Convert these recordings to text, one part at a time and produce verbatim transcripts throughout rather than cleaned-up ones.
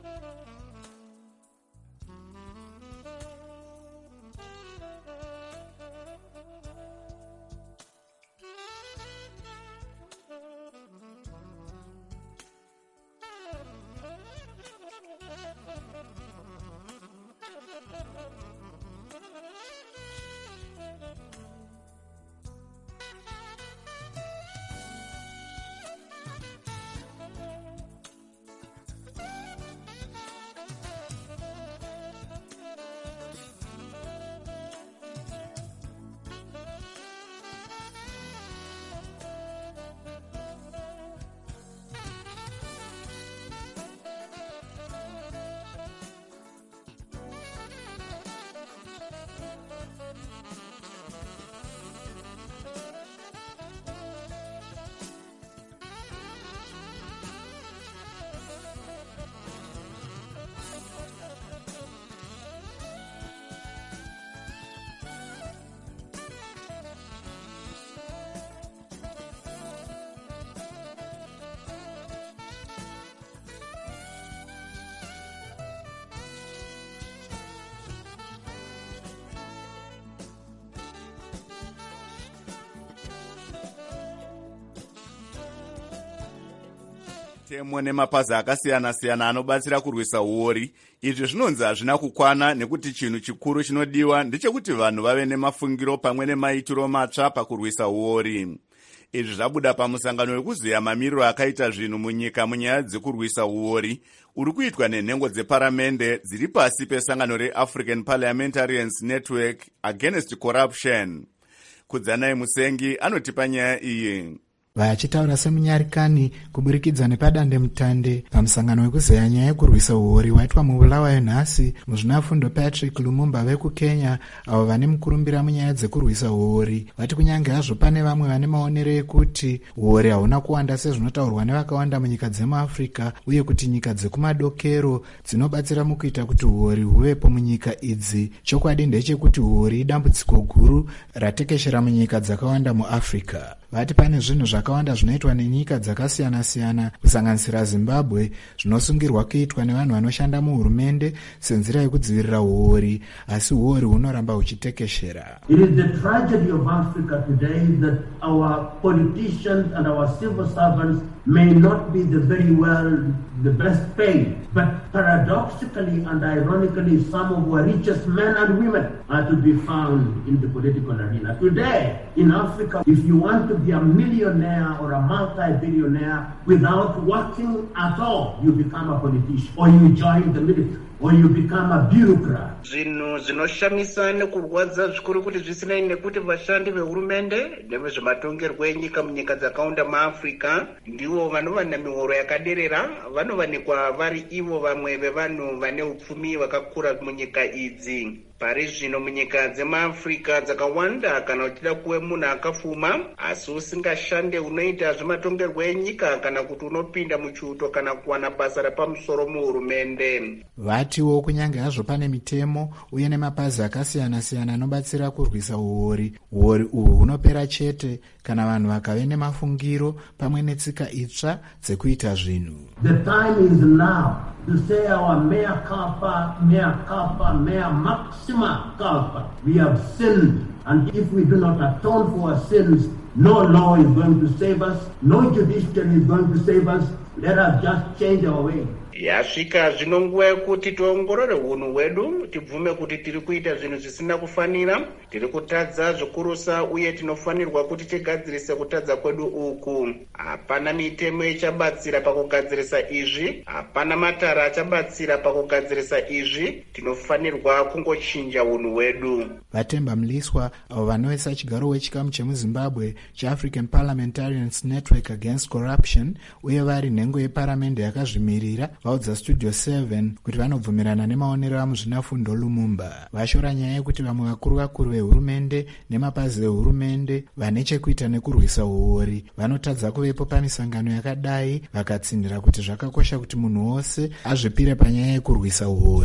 Temo nemapazi akasiyana siyana anobatsira kurwisa uori. Izvi zvinonzi hazvina kukwana nekuti chinhu chikuru chinodiwa ndechekuti vanhu vave nemafungiro pamwe nemaitiro matsva pakurwisa uori. Izvi zvabuda pamusangano wekuziya mamiriro akaita zvinhu munyika munyaya dzekurwisa uori uri kuitwa nenhengo dzeparamende dziri pasi pesangano reAfrican Parliamentarians Network Against Corruption. Kudzanai Musengi anotipa nyaya iyi. Vachitaura semunyarikani kuburikidza nepadande mutande pamusangano wekuzeya nyaya yekurwisa uori waitwa mubulawayo nhasi muzvinafundo Patrick Lumumba vekukenya avo vane mukurumbira munyaya dzekurwisa uori vati kunyange hazvo pane vamwe vane maonero ekuti uori hauna kuwanda sezvinotaurwa nevakawanda munyika dzemuAfrica uye kuti nyika dzekumadokero dzinobatsira mukuita kuti uori huvepo munyika idzi. Chokwadi ndechekuti uori idambudziko guru ratekeshera munyika dzakawanda muAfrica. Vati pane zvinhu zvakawanda zvinoitwa nenyika dzakasiyana siyana kusanganisira Zimbabwe zvinosungirwa kuitwa nevanhu vanoshanda muhurumende senzira yekudzivirira uori, asi uori hunoramba huchitekeshera. It is the tragedy of Africa today that our politicians and our civil servants may not be the very well, the best paid, but paradoxically and ironically some of our richest men and women are to be found in the political arena. Today in Africa, if you want to be a millionaire or a multi-billionaire without working at all, you become a politician or you join the military or you become a bureaucrat. Zvinhu zvinoshamisa nekurwadza zvikuru kuti zvisinei nekuti vashandi vehurumende nevezvematongerwo enyika munyika dzakawanda muAfrica ndivo vanova nemihoro yakaderera, vanovanikwa vari ivo vamwe vevanhu vane upfumi vakakura munyika idzi. Pari zvino munyika dzemuAfrica dzakawanda kana uchida kuve munhu akafuma asi usingashande unoita zvematongerwo enyika kana kuti unopinda muchiuto kana kuwana basa repamusoro muhurumende. Vatiwo kunyange hazvo pane mitemo uye nemapazi akasiyana siyana anobatsira kurwisa uori, uori uhu hunopera chete kana vanhu vakave nemafungiro pamwe netsika itsva dzekuita zvinhu. The time is now to say our mea culpa, mea culpa, mea maxima culpa. We have sinned, and if we do not atone for our sins, no law is going to save us, no judiciary is going to save us. Let us just change our way. Yasvika zvino nguva yekuti tiongorore unhu hwedu, tibvume kuti tiri kuita zvinhu zvisina kufanira, tiri kutadza zvikurusa uye tinofanirwa kuti tigadzirise kutadza kwedu uku. Hapana mitemo ichabatsira pakugadzirisa izvi, hapana matara achabatsira pakugadzirisa izvi, tinofanirwa kungochinja unhu hwedu. Vatemba Mliswa avo vanovesa chigaro wechikamu chemuZimbabwe cheAfrican Parliamentarians Network Against Corruption uye vari nhengo yeparamende yakazvimirira vaudza Studio seven kuti vanobvumirana nemaonero amuzvinafundo Lumumba. Vashora nyaya yekuti vamwe vakuru vakuru vehurumende nemapazi ehurumende vane chekuita nekurwisa uori vanotadza kuvepo pamisangano yakadai vakatsindira kuti zvakakosha kuti munhu wose azvipire panyaya yekurwisa uori.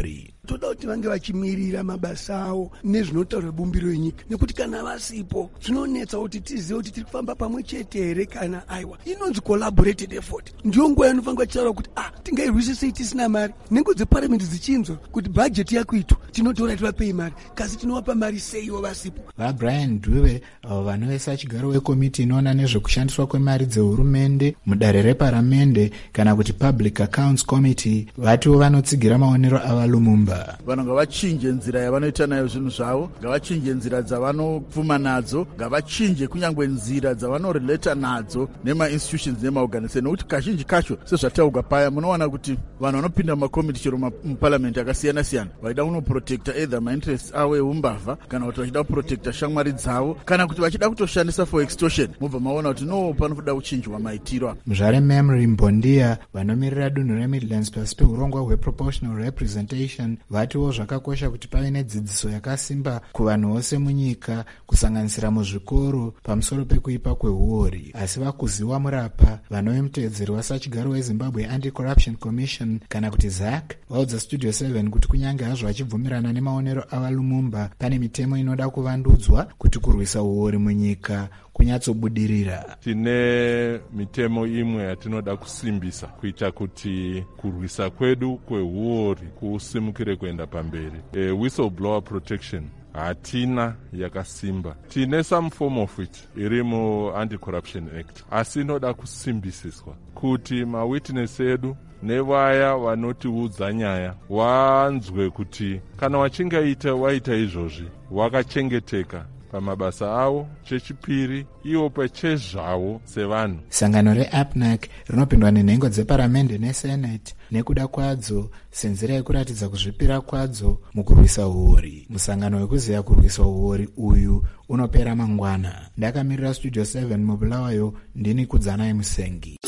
toda kuti vange vachimirira mabasa avo nezvinotaura bumbiro yenyika, nekuti kana vasipo zvinonetsa kuti tizive kuti tiri kufamba pamwe chete here kana aiwa. Inonzi collaborated effort. Ndiyo nguva yanofanirwa tichitaura kuti ah tingairwise sei tisina mari. Nhengo dzeparliament dzichinzwa kuti bajeti yakuitwa tinotora tivapei mari, kasi tinovapa mari seiwo vasipo. VaBrian Dube avo vanovesa chigaro wekomiti inoona nezvekushandiswa kwemari dzehurumende mudare reparamende kana kuti Public Accounts Committee vatiwo vanotsigira maonero ava Lumumba. Vanhu ngavachinje nzira yavanoita nayo zvinhu zvavo, ngavachinje nzira dzavanopfuma nadzo, ngavachinje kunyangwe nzira dzavanorelata nadzo nema-institutions nema-organization, nokuti kazhinji kacho sezvataurwa paya munowana kuti vanhu vanopinda mumakomiti chero muparliament akasiyana siyana vaida kunoprotecta either mainterests avo eumbavha kana kuti vachida kuprotecta shamwari dzavo kana kuti vachida kutoshandisa for extortion. Mobva maona kuti no panoda kuchinjwa maitiro. Muzvare Memory Mbondia vanomirira dunhu reMidlands pasi peurongwa hweproportional representation vatiwo zvakakosha kuti pave nedzidziso yakasimba kuvanhu vose munyika kusanganisira muzvikoro pamusoro pekuipa kwehuori. Asi vakuziwa murapa vanove muteedzeri wasachigaro weZimbabwe Anti-Corruption Commission kana kuti Z A C vaudza Studio seven kuti kunyange hazvo vachibvumirana nemaonero ava Lumumba pane mitemo inoda kuvandudzwa kuti kurwisa uori munyika kunyatsobudirira. Tine mitemo imwe yatinoda kusimbisa kuita kuti kurwisa kwedu kwehuori kusimukire kuenda pamberi. E, whistleblower protection hatina yakasimba. Tine some form of it iri mu Anti-Corruption Act, asi inoda kusimbisiswa kuti mawitness edu nevaya vanotiudza nyaya wanzwe kuti kana wachingaita waita izvozvi wakachengeteka pamabasa avo. Chechipiri iwo pachezvavo sevanhu. Sangano reA P N A C rinopindwa nenhengo dzeparamende nesenate nekuda kwadzo senzira yekuratidza kuzvipira kwadzo mukurwisa uori. Musangano wekuziya kurwisa uori uyu unopera mangwana. Ndakamirira Studio seven mubulawayo ndini Kudzanai Musengi.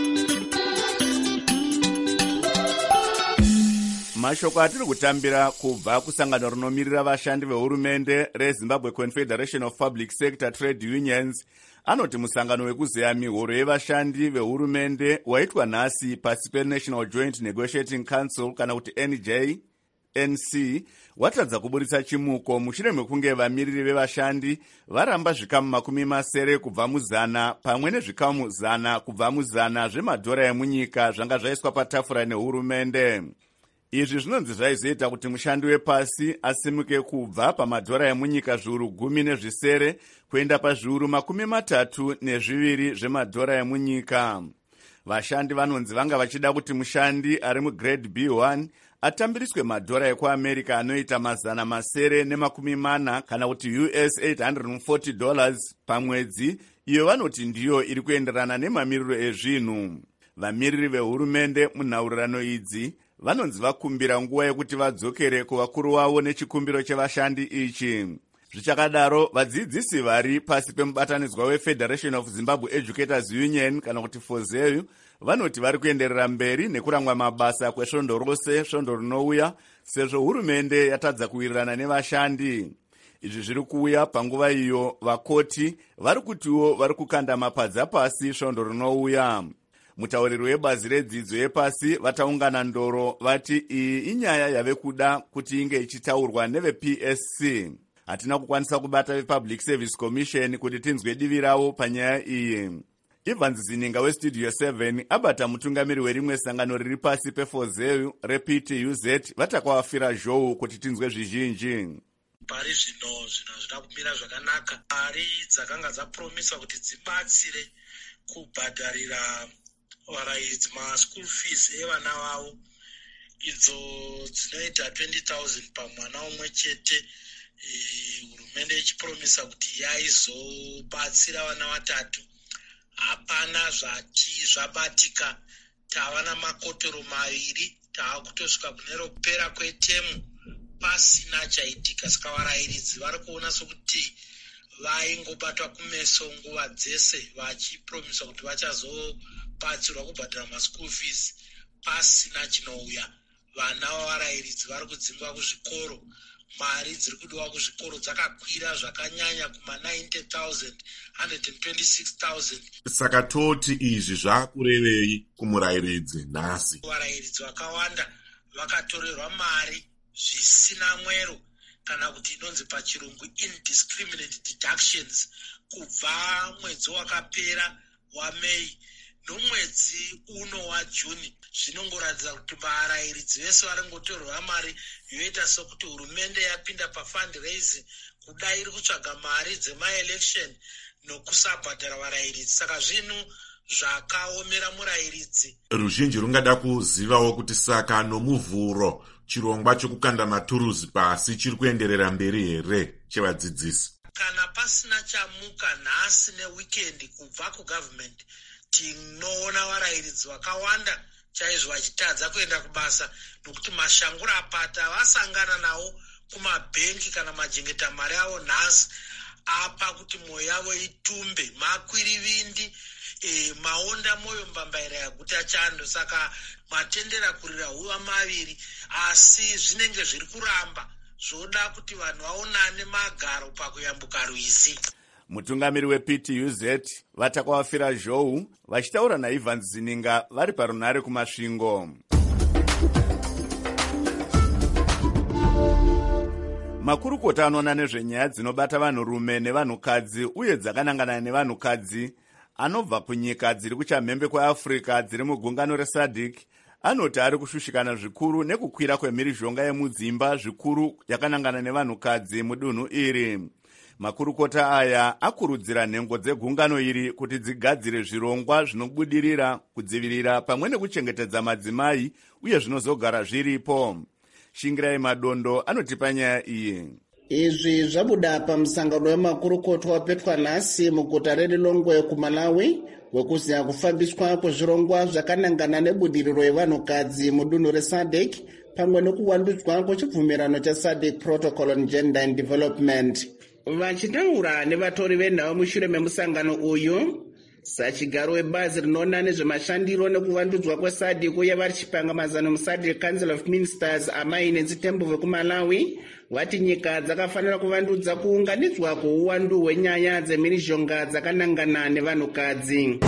Mashoko atiri kutambira kubva kusangano rinomirira vashandi vehurumende reZimbabwe Confederation of Public Sector Trade Unions anoti musangano wekuzeya mihoro yevashandi vehurumende waitwa nhasi pasi peNational Joint Negotiating Council kana kuti N J N C watadza kuburitsa chimuko mushure mekunge vamiriri vevashandi varamba zvikamu makumi masere kubva muzana pamwe nezvikamu zana kubva muzana zvemadhora emunyika zvanga zvaiswa patafura nehurumende. Izvi zvinonzi zvaizoita kuti mushandi wepasi asimuke kubva pamadhora emunyika zviuru gumi nezvisere kuenda pazviuru makumi matatu nezviviri zvemadhora emunyika. Vashandi vanonzi vanga vachida kuti mushandi ari mugrade B one atambiriswe madhora ekuAmerica anoita mazana masere nemakumi mana kana kuti U S eight hundred forty dollars pamwedzi, iyo vanoti ndiyo iri kuenderana nemamiriro ezvinhu. Vamiriri vehurumende munhaurirano idzi vanonzi vakumbira nguva yekuti vadzokere kuvakuru vavo nechikumbiro chevashandi ichi. Zvichakadaro vadzidzisi vari pasi pemubatanidzwa weFederation of Zimbabwe Educators Union kana kuti FOZEU vanoti vari kuenderera mberi nekuramwa mabasa kwesvondo rose svondo rinouya sezvo hurumende yatadza kuwirirana nevashandi. Izvi zviri kuuya panguva iyo vakoti vari kutiwo vari kukanda mapadza pasi svondo rinouya. Mutauriri webazi redzidzo yepasi vataungana ndoro vati iyi inyaya yave kuda kuti inge ichitaurwa neveP S C. Hatina kukwanisa kubata vePublic Service Commission kuti tinzwe divi ravo panyaya iyi. Evans Zininga weStudio seven abata mutungamiri werimwe sangano riri pasi peFOZEU reP T U Z vatakawafira zhou kuti tinzwe zvizhinji. Pari zvino zvino zvina kumira zvakanaka. Mari dzakanga dzapromiswa kuti dzibatsire kubhadharira varairidzi maschool fees evana vavo idzo dzinoita twenty thousand pamwana umwe chete. Hurumende ichipromisa kuti yaizobatsira vana vatatu. Hapana zvati zvabatika. Tava namakotoro maviri tava kutosvika kune ropera kwetemu pasina chaitika. Saka varairidzi vari kuona sokuti vaingobatwa kumeso nguva dzese vachipromisa kuti vachazobatsirwa kubhadhara maschool fees pasina chinouya. Vana vavarairidzi vari kudzingwa kuzvikoro. Mari dziri kudiwa kuzvikoro dzakakwira zvakanyanya kuma ninety thousand, one hundred twenty-six thousand. Saka toti izvi zvakurevei kumurairidzi nhasi? Varairidzi vakawanda vakatorerwa mari zvisina mwero kana kuti inonzi pachirungu indiscriminate deductions kubva mwedzi wakapera waMei nomwedzi uno waJuni. Zvinongoratidza kuti varairidzi vese varingotorwa mari yoita sokuti hurumende yapinda pafundraising kuda iri kutsvaga mari dzemaelection nokusabhadhara varairidzi. Saka zvinhu zvakaomera murairidzi. Ruzhinji rungada kuzivawo kuti saka nomuvhuro chirongwa chokukanda maturuzi pasi chiri kuenderera mberi here chevadzidzisi. Kana pasina chamuka nhasi neweekend kubva kugovernment, tinoona varairidzi vakawanda chaizvo vachitadza kuenda kubasa nokuti mashangura apata vasangana nawo kumabhenki kana majengeta mari avo nhasi apa kuti mwoyo yavo itumbe makwirivindi e, maonda moyo mbambaira yaguta chando. Saka matendera kurira huva maviri asi zvinenge zviri kuramba zvoda kuti vanhu vaonane magaro pakuyambuka rwizi. Mutungamiri weP T U Z vatakawafira zhou vachitaura naIvan Zininga vari parunare kumasvingo. Makurukota anoona nezvenyaya dzinobata vanhurume nevanhukadzi uye dzakanangana nevanhukadzi anobva kunyika dziri kuchamhembe kweAfrica dziri mugungano reSADC anoti ari kushushikana zvikuru nekukwira kwemhirizhonga yemudzimba zvikuru yakanangana nevanhukadzi mudunhu iri. Makurukota aya akurudzira nhengo dzegungano iri kuti dzigadzire zvirongwa zvinobudirira kudzivirira pamwe nekuchengetedza madzimai uye zvinozogara zviripo. Shingirai Madondo anotipa nyaya iyi. Izvi zvabuda pamusangano wemakurukota wapetwa nhasi muguta reLilongwe kuMalawi wekuziya kufambiswa kwezvirongwa zvakanangana nebudiriro yevanhukadzi mudunhu reSADC pamwe nekuwandudzwa kwechibvumirano chaSADC Protocol on Gender and Development. Vachitaura nevatori venhau mushure memusangano uyu, sachigaro webazi rinoona nezvemashandiro nekuvandudzwa kweSADC uye vari chipanga mazano muSADC Council of Ministers Amai Nenzitembove kuMalawi vati nyika dzakafanira kuvandudza kuunganidzwa kweuwandu hwenyaya dzemhirizhonga dzakanangana nevanhukadzi.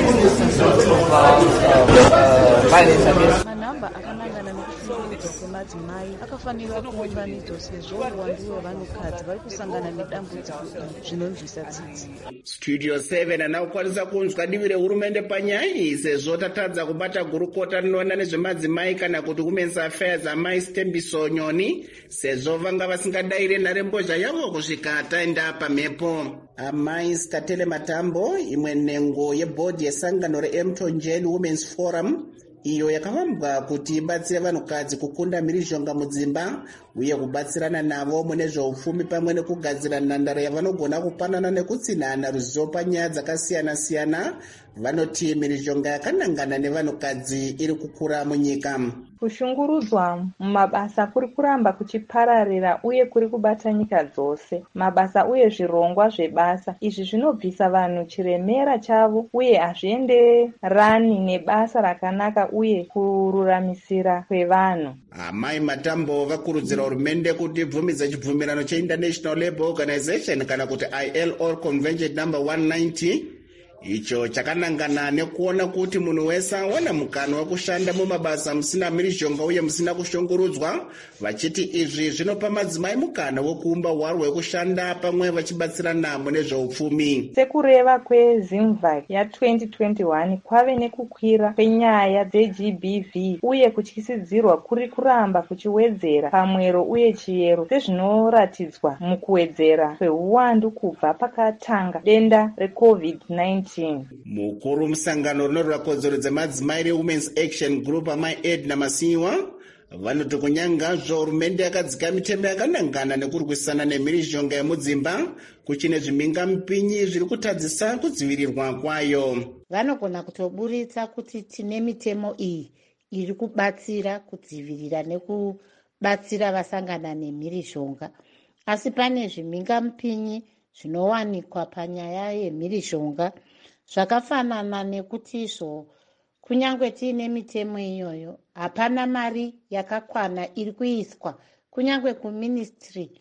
Manhamba akanangana nekushungurudzwa kwemadzimai akafanira kuunganidzwa sezvo uwandu hwevanhukadzi vari kusangana nedambudziko zvinonzwisa tsitsi. Studio seven anakukwanisa kunzwa divi rehurumende panyaya iyi sezvo tatadza kubata gurukota rinoona nezvemadzimai kana kuti Women's Affairs Amai Stembiso Nyoni sezvo vanga vasingadaire nharembozha yavo kusvika taenda pamhepo. Amai Skatele Matambo, imwe nhengo yebhodhi yesangano reMtonjeni Women's Forum iyo yakavambwa kuti ibatsire vanhukadzi kukunda mhirizhonga mudzimba uye kubatsirana navo mune zveupfumi pamwe nekugadzira nhandare yavanogona kupanana nekutsinhana ruzivo panyaya dzakasiyana-siyana, vanoti mhirizhonga yakanangana nevanhukadzi iri kukura munyika. Kushungurudzwa mumabasa kuri kuramba kuchipararira uye kuri kubata nyika dzose. Mabasa uye zvirongwa zvebasa izvi zvinobvisa vanhu chiremera chavo uye hazvienderani nebasa rakanaka uye kururamisira kwevanhu. Amai Matambo vakurudzira hurumende kuti ibvumidze chibvumirano cheInternational Labour Organization kana kuti I L O Convention number one ninety icho chakanangana nekuona kuti munhu wese awana mukana wekushanda mumabasa musina mhirizhonga uye musina kushungurudzwa, vachiti izvi zvinopa madzimai mukana wekuumba hwaro hwekushanda pamwe vachibatsirana mune zveupfumi. Sekureva kweZimvac ya-twenty twenty-one kwave nekukwira kwenyaya dzeG B V uye kutyisidzirwa kuri kuramba kuchiwedzera pamwero uye chiyero sezvinoratidzwa mukuwedzera kweuwandu kubva pakatanga denda reCovid nineteen. Mukuru musangano rinorwira kodzero dzemadzimai reWomen's Action Group Amai Edna Masiwa vanoti kunyangazvo hurumende yakadzika mitemo yakanangana nekurwisana nemhirizhonga yemudzimba kuchine zvimhinga mupinyi zviri kutadzisa kudzivirirwa kwayo. Vanogona kutoburitsa kuti tine mitemo iyi iri kubatsira kudzivirira nekubatsira vasangana nemhirizhonga, asi pane zvimhinga mupinyi zvinowanikwa panyaya yemhirizhonga zvakafanana nekuti izvo kunyange tiine mitemo iyoyo hapana mari yakakwana iri kuiswa kunyange kuministry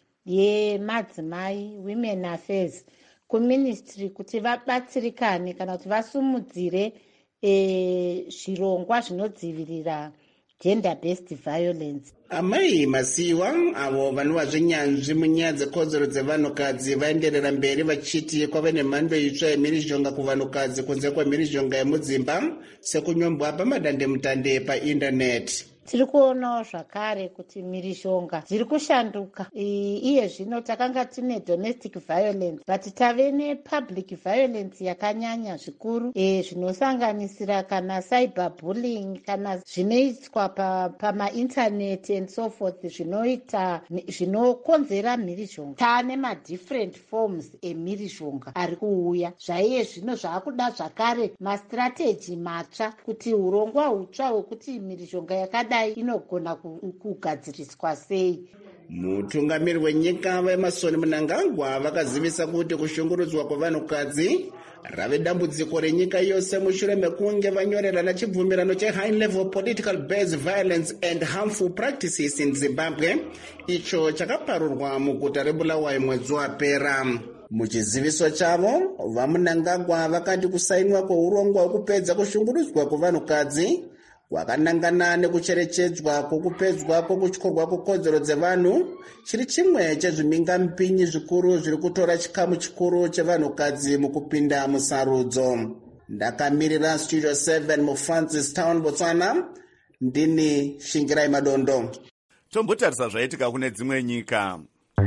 yemadzimai Women Affairs, kuministry kuti vabatsirikane kana kuti vasumudzire e, zvirongwa zvinodzivirira gender based violence. Amai Masiwa avo vanova zvenyanzvi munyaya dzekodzero dzevanhukadzi vaenderera mberi vachiti kwave nemhando itsva yemhirizhonga kuvanhukadzi kunze kwemhirizhonga yemudzimba sekunyombwa pamadandemutande paindaneti. Tiri kuonawo zvakare kuti mhirizhonga dziri kushanduka. Iye zvino takanga tine domestic violence but tave nepublic violence yakanyanya zvikuru zvinosanganisira kana cyber bullying kana zvinoitwa pamaintaneti and so forth zvinoita zvinokonzera mhirizhonga. Taane madifferent forms emhirizhonga ari kuuya. Zvaiye zvino zvaakuda zvakare mastrategy matsva kuti urongwa hutsva hwekuti mhirizhonga yakada inogona kugadziriswa sei. Mutungamiri wenyika veMason Mnangagwa vakazivisa kuti kushungurudzwa kwevanhukadzi rave dambudziko renyika yose mushure mekunge vanyorerana chibvumirano che-High Level Political Based Violence and Harmful Practices in Zimbabwe, icho chakaparurwa muguta reBulawayo mwedzi wapera. Muchiziviso chavo, vaMnangagwa vakati kusainwa kweurongwa hwekupedza kushungurudzwa kwevanhukadzi kwakanangana nekucherechedzwa kwokupedzwa kwokutyorwa kwekodzero dzevanhu chiri chimwe chezvimingamupinyi zvikuru zviri kutora chikamu chikuru chevanhukadzi mukupinda musarudzo. Ndakamirira Studio seven muFrancis Town, Botswana, ndini Shingirai Madondo. Tombotarisa zvaitika kune dzimwe nyika.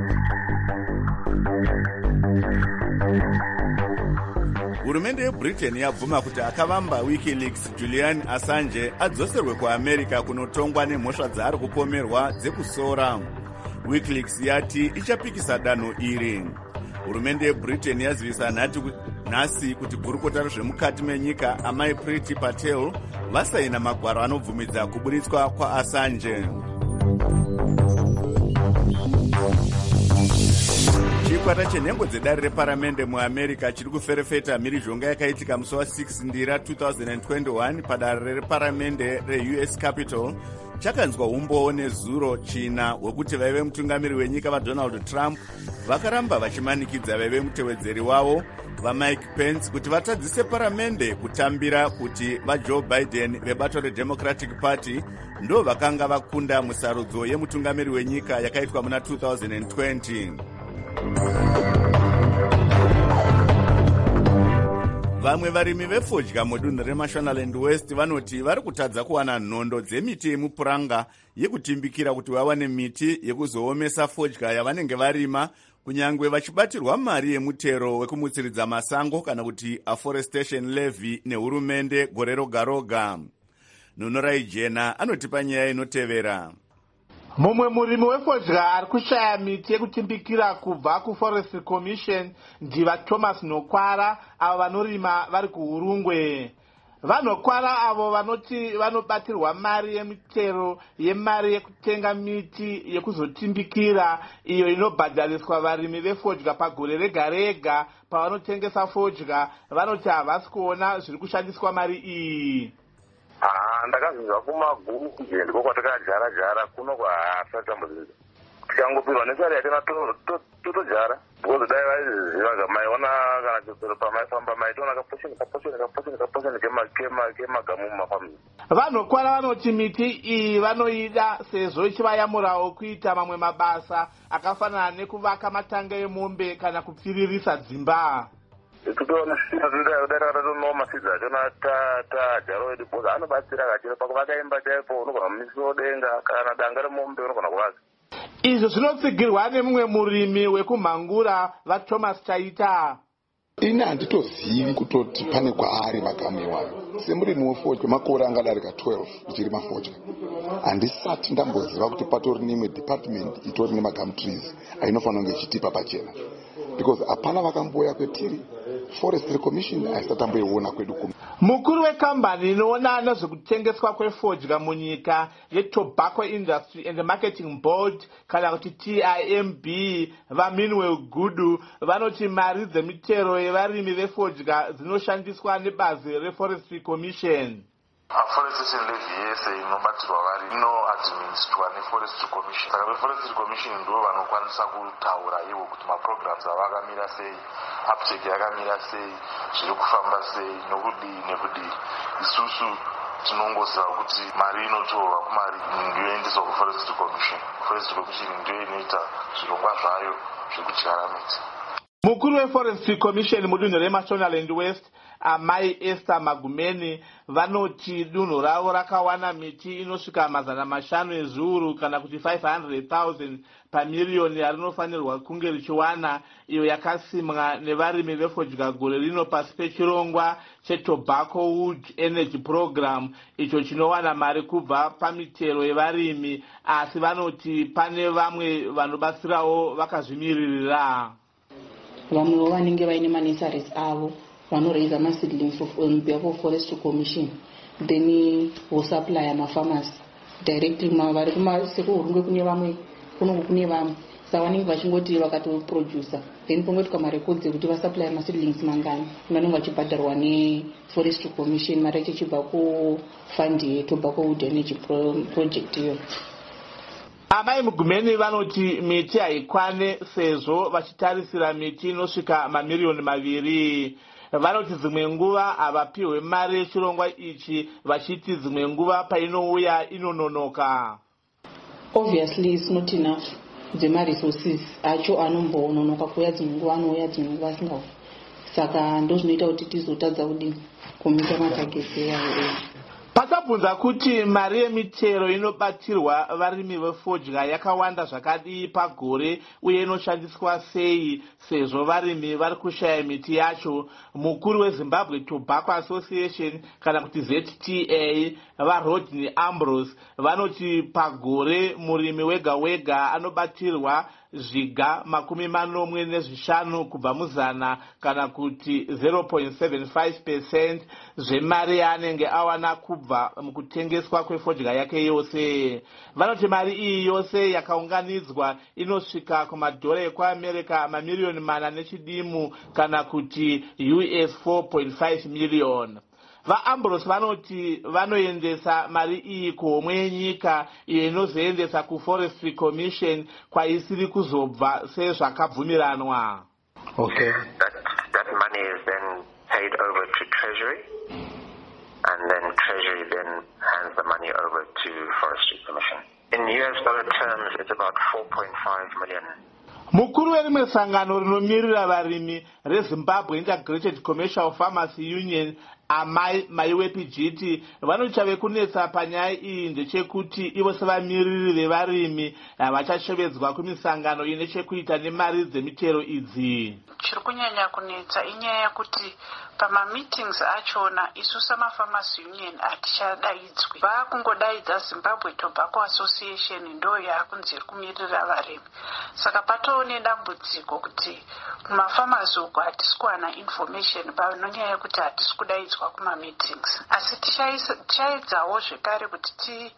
Hurumende yeBritain yabvuma kuti akavamba WikiLeaks Julian Assange adzoserwe kuAmerica kunotongwa nemhosva dzaari kupomerwa dzekusora. WikiLeaks yati ichapikisa danho iri. Hurumende yeBritain yazivisa nhasi kuti gurukota rezvemukati menyika amai Priti Patel vasaina magwaro anobvumidza kuburitswa kwaAssange. Chikwata chenhengo dzedare reparamende muAmerica chiri kuferefeta mhirizhonga yakaitika musi wa6 ndira two thousand twenty-one padare reparamende reU S Capitol chakanzwa umbowo nezuro china hwekuti vaive mutungamiri wenyika vaDonald Trump vakaramba vachimanikidza vaive mutevedzeri wavo vaMike Pence kuti vatadzise paramende kutambira kuti vaJoe Biden vebato reDemocratic Party ndo vakanga vakunda musarudzo yemutungamiri wenyika yakaitwa muna two thousand twenty. Vamwe varimi vefodya mudunhu reMashonaland West vanoti vari kutadza kuwana nhondo dzemiti yemupuranga yekutimbikira kuti vawane miti yekuzoomesa fodya yavanenge varima kunyangwe vachibatirwa mari yemutero wekumutsiridza masango kana kuti afforestation levy nehurumende gore roga roga. Nhonorai Jena anotipa nyaya inotevera. Mumwe murimi wefodya ari kushaya miti yekutimbikira kubva kuForestry Commission ndiva Thomas Nokwara avo vanorima vari kuHurungwe. VaNokwara avo vanoti vanobatirwa mari yemitero yemari yekutenga miti yekuzotimbikira iyo inobhadhariswa varimi vefodya pagore rega rega pavanotengesa fodya. Vanoti havasi kuona zviri kushandiswa mari iyi. Ah, ndakazvinzwa kumaguru kunje ndiko kwatakajara jara kuno kwaasa tambudziko. Tikangopirwa nesari yatena totojara. Because dai vaiziva gamaiona kana kutsoro pamaifamba maitona kaposheni kaposheni kaposheni kaposheni kema kemagamu mumafamili. VaNokwara vanoti miti iyi vanoida sezvo ichivayamurawo kuita mamwe mabasa akafanana nekuvaka matanga emombe kana kupfiririsa dzimba. Tutoona sida dara rino masida jona ta ta jaro edipoza anobatsira kachira pakuvakaimba chaipo unogona kumiso denga kana danga remombe unogona kuvaka. Izvo zvinotsigirwa nemumwe murimi wekumhangura vaThomas Chaita. Ini handitozivi kutoti pane kwaari magamu iwayo. Semurimi wefodya makore angadarika twelve ichirima fodya. Handisati ndamboziva kuti patori neimwe department itori nemagamu trees ainofanira kunge ichitipa pachena. Because hapana vakamboya kwetiri. Forestry Commission aisatamboiona kwedu kuno. Mukuru wekambani inoona nezvekutengeswa kwefodya munyika yeTobacco Industry and Marketing Board kana kuti T I M B vaMinwell Gudu vanoti mari dzemitero yevarimi vefodya dzinoshandiswa nebazi reForestry Commission. Afforestation levy yese inobatirwa vari inoadministrwa neForestry Commission. Saka veForestry Commission ndo vanokwanisa kutaura ivo kuti maprograms avakamira sei, uptake yakamira sei, zviri kufamba sei, nokudii nekudii. Isusu tinongoziva kuti mari inotorwa kumari yoendeswa kuforestry commission. Forestry commission ndiyo inoita zvirongwa zvayo zvekudyara miti. Mukuru weforestry commission mudunhu reMashonaland West, amai Esther Magumeni, vanoti dunhu ravo rakawana miti inosvika mazana mashanu ezviuru kana kuti five hundred thousand pamiriyoni yarinofanirwa kunge richiwana, iyo yakasimwa nevarimi vefodya gore rino pasi pechirongwa cheTobacco Wood Energy Program, icho chinowana mari kubva pamitero yevarimi, asi vanoti pane vamwe vanobatsirawo vakazvimiririra. Vamwe vanenge vaine manesaries avo vanoraise maseedlings on behalf of Forestry Commission, then will supply mafarmers directly vari kumasekohurungwe kune vamwe kunongo kune vamwe saka vanenge vachingoti vakatoproducer then pongoitwa marekodzi ekuti vasupply maseedlings mangani vanenge vachibhadharwa neForestry Commission, mari yacho ichibva kufund yeTobacco Wood Energy Project iyo. Amai Mugumeni vanoti miti haikwane sezvo vachitarisira miti inosvika mamiriyoni maviri. Vanoti dzimwe nguva havapiwe mari yechirongwa ichi, vachiti dzimwe nguva painouya inononoka. Obviously it's not enough. The resources acho anombononoka kuya dzimwe nguva anouya dzimwe nguva asingauyi. Saka ndozvinoita kuti tizotadza kudini kumita matagesi eyayo. Pasabvunza kuti mari yemitero inobatirwa varimi vefodya yakawanda zvakadii pagore uye inoshandiswa sei sezvo varimi vari kushaya miti yacho, mukuru weZimbabwe Tobacco Association kana kuti Z T A vaRodney Ambrose vanoti pagore murimi wega wega anobatirwa zviga makumi manomwe nezvishanu kubva muzana kana kuti zero point seven five percent zvemari yaanenge awana kubva mukutengeswa kwefodya yake yose. Vanoti mari iyi yose yakaunganidzwa inosvika kumadhora ekuAmerica mamiriyoni mana nechidimu kana kuti U S four point five million. VaAmbrose vanoti vanoendesa mari iyi kuhomwe yenyika iyo inozoendesa kuForestry Commission kwaisiri kuzobva sezvakabvumiranwa. Okay. That, that money is then paid over to Treasury, and then Treasury then hands the money over to Forestry Commission. In U S dollar terms, it's about four point five million. Mukuru werimwe sangano rinomirira varimi reZimbabwe Integrated Commercial Farmers Union, amai Maiwe Pijiti, vanochave kunetsa panyaya iyi ndechekuti ivo sevamiriri vevarimi vachashevedzwa kumisangano ine chekuita nemari dzemitero idzi. Chiri kunyanya kunetsa inyaya yekuti pamameetings achona isu samafarmers union hatichadaidzwi. Vakungodaidza Zimbabwe Tobacco Association ndo yakunzi iri kumirira varimi. Saka patoo nedambudziko kuti kumafarmers uko hatisi kuwana information panonyaya yekuti hatisi kudaidzwa kumameetings. Asi tichaedzawo zvekare kuti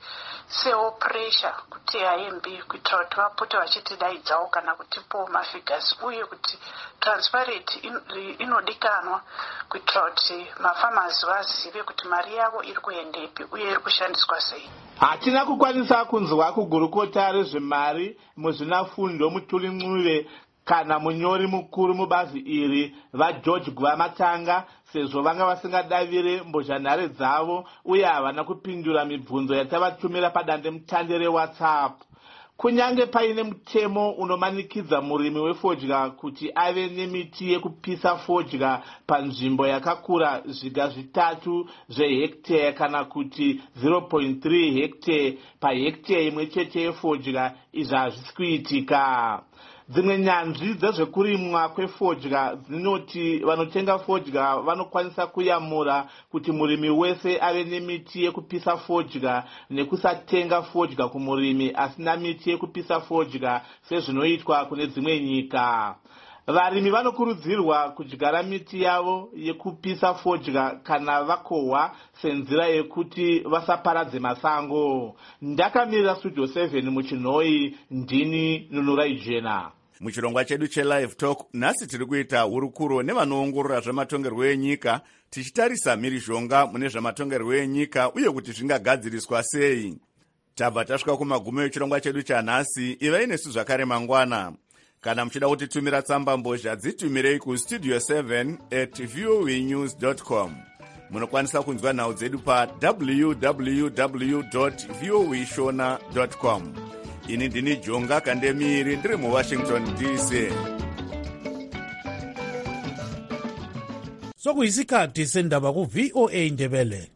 tisewo pressure kuti I M B kuitira kuti vapote vachitidaidzawo kana kutipowo mafigures uye kuti transparent inodikanwa kuitira kuti mafarmers vazive kuti mari yavo iri kuendepi uye iri kushandiswa sei. Hatina kukwanisa kunzwa kugurukota rezvemari muzvinafundo Mutuli kana munyori mukuru mubazi iri vaGeorge Guvamatanga sezvo vanga vasingadavire mbozhanhare dzavo uye havana kupindura mibvunzo yatavatumira padande mutande reWhatsApp. Kunyange paine mutemo unomanikidza murimi wefodya kuti ave nemiti yekupisa fodya panzvimbo yakakura zviga zvitatu zvehekteya kana kuti zero point three hekteya pahekteya imwe chete yefodya, izvi hazvisi kuitika. Dzimwe nyanzvi dzezvekurimwa kwefodya dzinoti vanotenga fodya vanokwanisa kuyamura kuti murimi wese ave nemiti yekupisa fodya nekusatenga fodya kumurimi asina miti yekupisa fodya sezvinoitwa kune dzimwe nyika. Varimi vanokurudzirwa kudyara miti yavo yekupisa fodya kana vakohwa senzira yekuti vasaparadze masango. Ndakamirira Studio seven muchinhoi, ndini Nunurai Jena. Muchirongwa chedu cheLive Talk nhasi tiri kuita hurukuro nevanoongorora zvematongerwo enyika, tichitarisa mhirizhonga mune zvematongerwo enyika uye kuti zvingagadziriswa sei. Tabva tasvika kumagumo echirongwa chedu chanhasi. Ivai nesu zvakare mangwana. Kana muchida kutitumira tsamba mbozha dzitumirei kustudio seven at voanews dot com. munokwanisa kunzwa nhau dzedu pa w w w voa shona com. Ini ndini Jonga Kandemiri ndiri muWashington D C. Sokuyisikhathi sendaba ku V O A Ndebele.